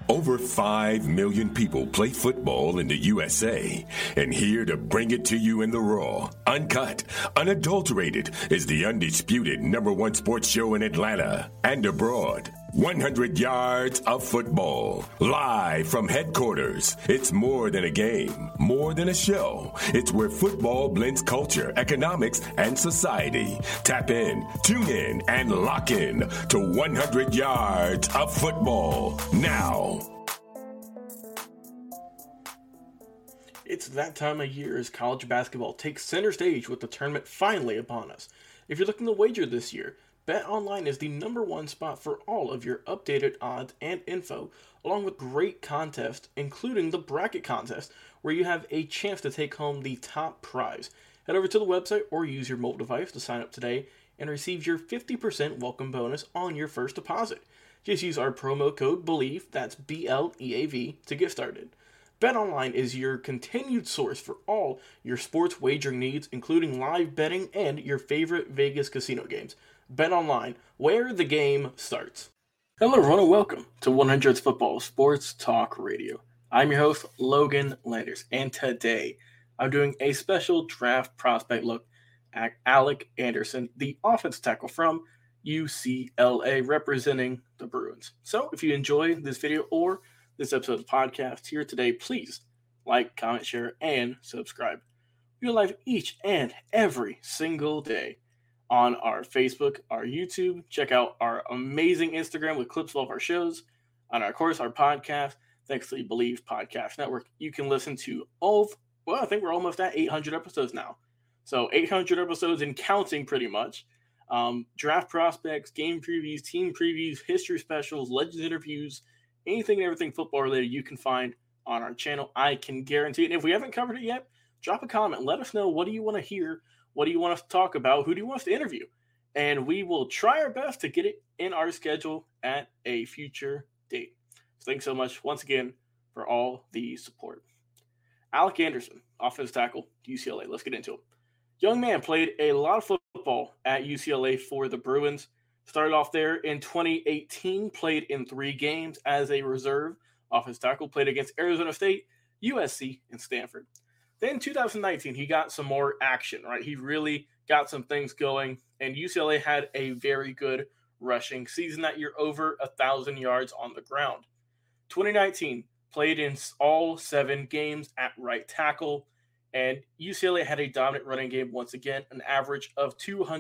Over 5 million people play football in the USA, and here to bring it to you in the raw, uncut, unadulterated is the undisputed #1 sports show in Atlanta and abroad. 100 yards of football, live from headquarters. It's more than a game, more than a show. It's where football blends culture, economics, and society. Tap in, tune in, and lock in to 100 yards of football now. It's that time of year as college basketball takes center stage with the tournament finally upon us. If you're looking to wager this year, BetOnline is the #1 spot for all of your updated odds and info, along with great contests, including the bracket contest, where you have a chance to take home the top prize. Head over to the website or use your mobile device to sign up today and receive your 50% welcome bonus on your first deposit. Just use our promo code BELIEVE, that's BLEAV, to get started. BetOnline is your continued source for all your sports wagering needs, including live betting and your favorite Vegas casino games. BetOnline, where the game starts. Hello everyone and welcome to 100 Football Sports Talk Radio. I'm your host, Logan Landers, and today I'm doing a special draft prospect look at Alec Anderson, the offensive tackle from UCLA, representing the Bruins. So if you enjoy this video or this episode of the podcast here today, please like, comment, share, and subscribe. We're live each and every single day on our Facebook, our YouTube. Check out our amazing Instagram with clips of all of our shows. On our course, our podcast, thanks to the Believe Podcast Network, you can listen to I think we're almost at 800 episodes now. So 800 episodes and counting pretty much. Draft prospects, game previews, team previews, history specials, legends interviews, anything and everything football related you can find on our channel. I can guarantee it. And if we haven't covered it yet, drop a comment. Let us know, what do you want to hear? What do you want us to talk about? Who do you want us to interview? And we will try our best to get it in our schedule at a future date. So thanks so much once again for all the support. Alec Anderson, offensive tackle, UCLA. Let's get into it. Young man played a lot of football at UCLA for the Bruins. Started off there in 2018, played in 3 games as a reserve offensive tackle, played against Arizona State, USC, and Stanford. Then in 2019, he got some more action, right? He really got some things going, and UCLA had a very good rushing season that year, over 1,000 yards on the ground. 2019, played in all 7 games at right tackle, and UCLA had a dominant running game once again, an average of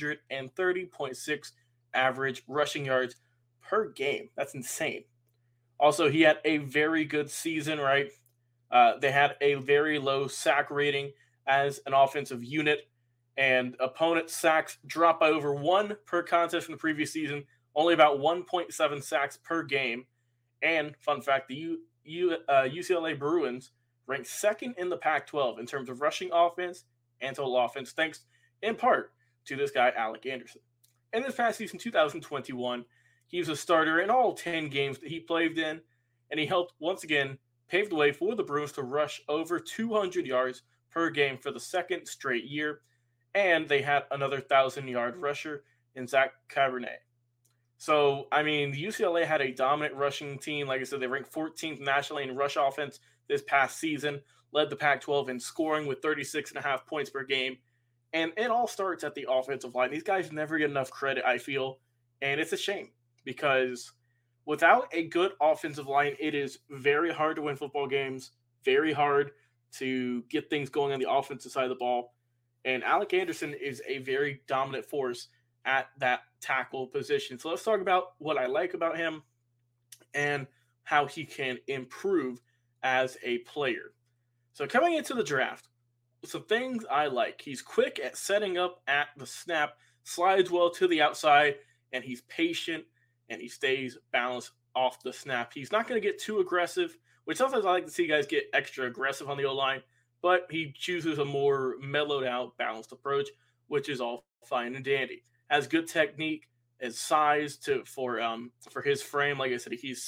230.6 average rushing yards per game. That's insane. Also, he had a very good season, right? They had a very low sack rating as an offensive unit, and opponent sacks dropped by over 1 per contest from the previous season, only about 1.7 sacks per game. And fun fact, the UCLA Bruins ranked 2nd in the Pac-12 in terms of rushing offense and total offense, thanks in part to this guy, Alec Anderson. In this past season, 2021, he was a starter in all 10 games that he played in, and he helped once again pave the way for the Bruins to rush over 200 yards per game for the 2nd straight year, and they had another 1,000-yard rusher in Zach Cabernet. So, I mean, UCLA had a dominant rushing team. Like I said, they ranked 14th nationally in rush offense this past season, led the Pac-12 in scoring with 36.5 points per game, and it all starts at the offensive line. These guys never get enough credit, I feel, and it's a shame because without a good offensive line, it is very hard to win football games, very hard to get things going on the offensive side of the ball. And Alec Anderson is a very dominant force at that tackle position. So let's talk about what I like about him and how he can improve as a player. So coming into the draft, some things I like. He's quick at setting up at the snap, slides well to the outside, and he's patient, and he stays balanced off the snap. He's not going to get too aggressive, which sometimes I like to see guys get extra aggressive on the O-line, but he chooses a more mellowed out, balanced approach, which is all fine and dandy. Has good technique, his size for his frame. Like I said, he's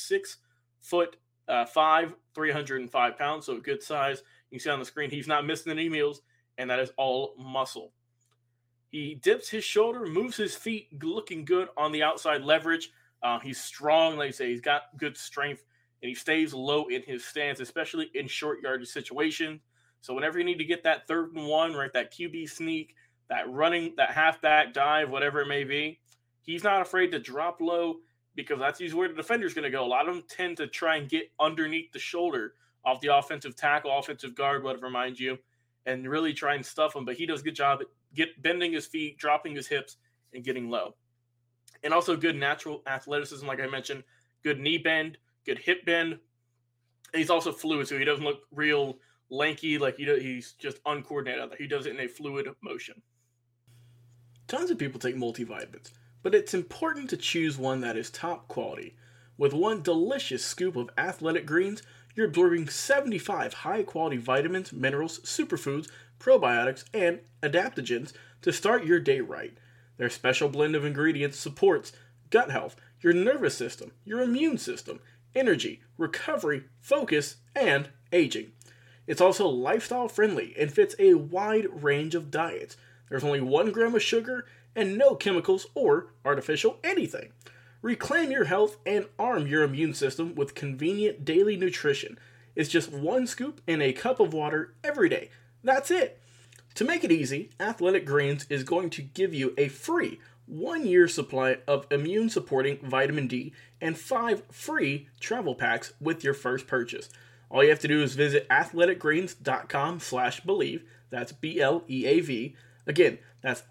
6'5", 305 pounds, so a good size. You can see on the screen, he's not missing any meals, and that is all muscle. He dips his shoulder, moves his feet, looking good on the outside leverage. He's strong, like I say, he's got good strength and he stays low in his stance, especially in short yardage situations. So whenever you need to get that 3rd and 1, right, that QB sneak, that running, that halfback dive, whatever it may be, he's not afraid to drop low because that's usually where the defender's going to go. A lot of them tend to try and get underneath the shoulder of the offensive tackle, offensive guard, whatever, mind you, and really try and stuff him. But he does a good job at bending his feet, dropping his hips, and getting low. And also good natural athleticism, like I mentioned, good knee bend, good hip bend. And he's also fluid, so he doesn't look real lanky, like he's just uncoordinated. He does it in a fluid motion. Tons of people take multivitamins, but it's important to choose one that is top quality. With one delicious scoop of Athletic Greens, you're absorbing 75 high-quality vitamins, minerals, superfoods, probiotics, and adaptogens to start your day right. Their special blend of ingredients supports gut health, your nervous system, your immune system, energy, recovery, focus, and aging. It's also lifestyle friendly and fits a wide range of diets. There's only 1 gram of sugar and no chemicals or artificial anything. Reclaim your health and arm your immune system with convenient daily nutrition. It's just 1 scoop in a cup of water every day. That's it. To make it easy, Athletic Greens is going to give you a free 1-year supply of immune-supporting vitamin D and 5 free travel packs with your first purchase. All you have to do is visit athleticgreens.com/believe. That's BLEAV. Again, that's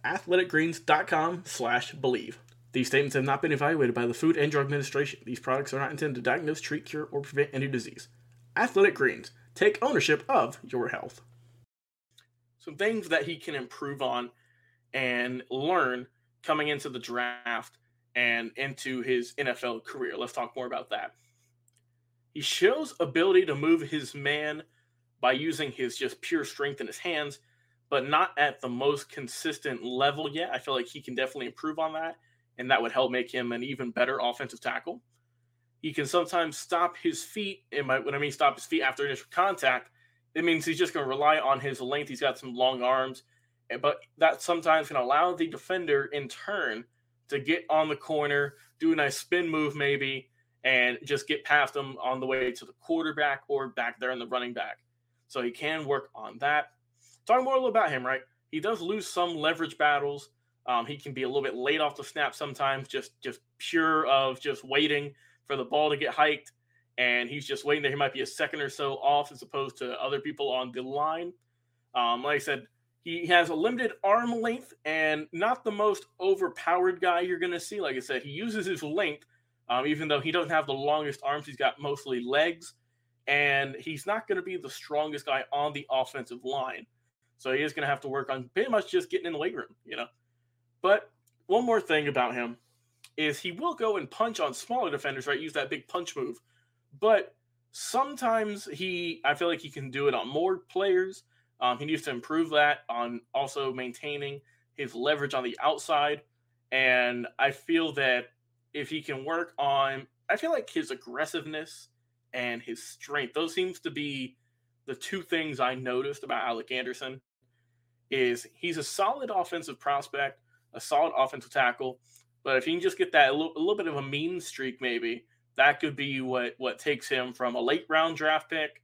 athleticgreens.com/believe. These statements have not been evaluated by the Food and Drug Administration. These products are not intended to diagnose, treat, cure, or prevent any disease. Athletic Greens. Take ownership of your health. Some things that he can improve on and learn coming into the draft and into his NFL career. Let's talk more about that. He shows ability to move his man by using his just pure strength in his hands, but not at the most consistent level yet. I feel like he can definitely improve on that, and that would help make him an even better offensive tackle. He can sometimes stop his feet. When I mean stop his feet after initial contact, it means he's just going to rely on his length. He's got some long arms, but that sometimes can allow the defender in turn to get on the corner, do a nice spin move maybe, and just get past him on the way to the quarterback or back there in the running back. So he can work on that. Talking more a little about him, right? He does lose some leverage battles. He can be a little bit late off the snap sometimes, just pure of just waiting for the ball to get hiked, and he's just waiting there. He might be a second or so off as opposed to other people on the line. Like I said, he has a limited arm length and not the most overpowered guy you're going to see. Like I said, he uses his length, even though he doesn't have the longest arms. He's got mostly legs, and he's not going to be the strongest guy on the offensive line. So he is going to have to work on pretty much just getting in the weight room, But one more thing about him is he will go and punch on smaller defenders, right? Use that big punch move. But sometimes I feel like he can do it on more players. He needs to improve that on also maintaining his leverage on the outside. And I feel that if he can work on, I feel like his aggressiveness and his strength, those seems to be the 2 things I noticed about Alec Anderson. Is he's a solid offensive prospect, a solid offensive tackle, but if he can just get that a little bit of a mean streak, maybe that could be what takes him from a late round draft pick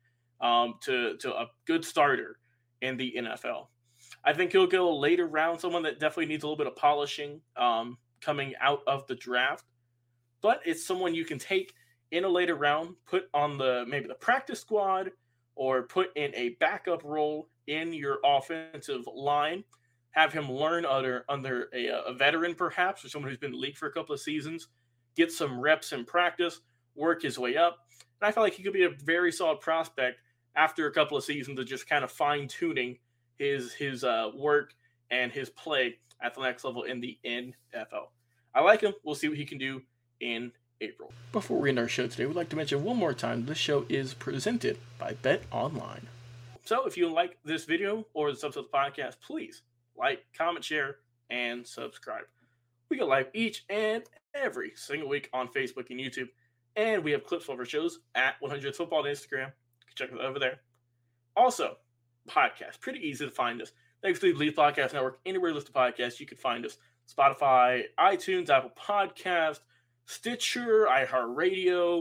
to a good starter in the NFL. I think he'll go a later round, someone that definitely needs a little bit of polishing coming out of the draft, but it's someone you can take in a later round, put on maybe the practice squad, or put in a backup role in your offensive line, have him learn under a veteran perhaps, or someone who's been in the league for a couple of seasons, get some reps in practice, work his way up. And I feel like he could be a very solid prospect after a couple of seasons of just kind of fine-tuning his work and his play at the next level in the NFL. I like him. We'll see what he can do in April. Before we end our show today, we'd like to mention one more time this show is presented by Bet Online. So if you like this video or the subs of the podcast, please like, comment, share, and subscribe. We go live each and every single week on Facebook and YouTube, and we have clips of our shows at 100 Football on Instagram. You can check it over there. Also, podcast, pretty easy to find us. Thanks to the Believe Podcast Network. Anywhere you listen to podcasts, you can find us. Spotify, iTunes, Apple Podcast, Stitcher, iHeartRadio,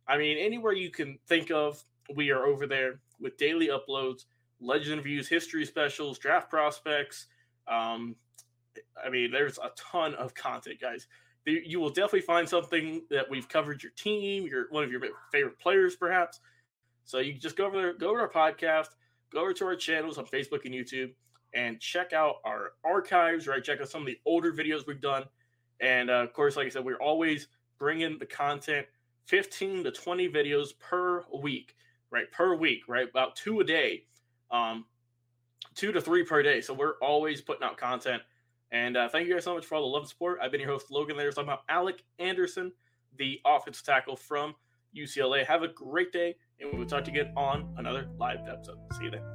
I mean, anywhere you can think of, we are over there with daily uploads, legend reviews, history specials, draft prospects. I mean, there's a ton of content, guys. You will definitely find something that we've covered your team, one of your favorite players, perhaps. So you can just go over there, go over to our podcast, go over to our channels on Facebook and YouTube, and check out our archives, right? Check out some of the older videos we've done. And, of course, like I said, we're always bringing the content, 15 to 20 videos per week, right? Per week, right? About 2 a day, 2 to 3 per day. So we're always putting out content. And thank you guys so much for all the love and support. I've been your host, Logan. There's talking about Alec Anderson, the offensive tackle from UCLA. Have a great day, and we'll talk to you again on another live episode. See you then.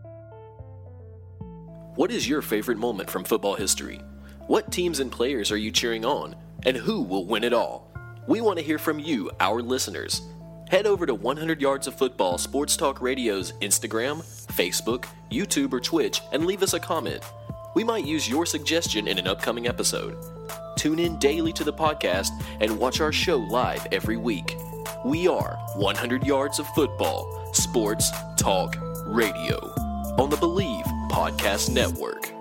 What is your favorite moment from football history? What teams and players are you cheering on? And who will win it all? We want to hear from you, our listeners. Head over to 100 Yards of Football Sports Talk Radio's Instagram, Facebook, YouTube, or Twitch and leave us a comment. We might use your suggestion in an upcoming episode. Tune in daily to the podcast and watch our show live every week. We are 100 Yards of Football Sports Talk Radio on the Believe Podcast Network.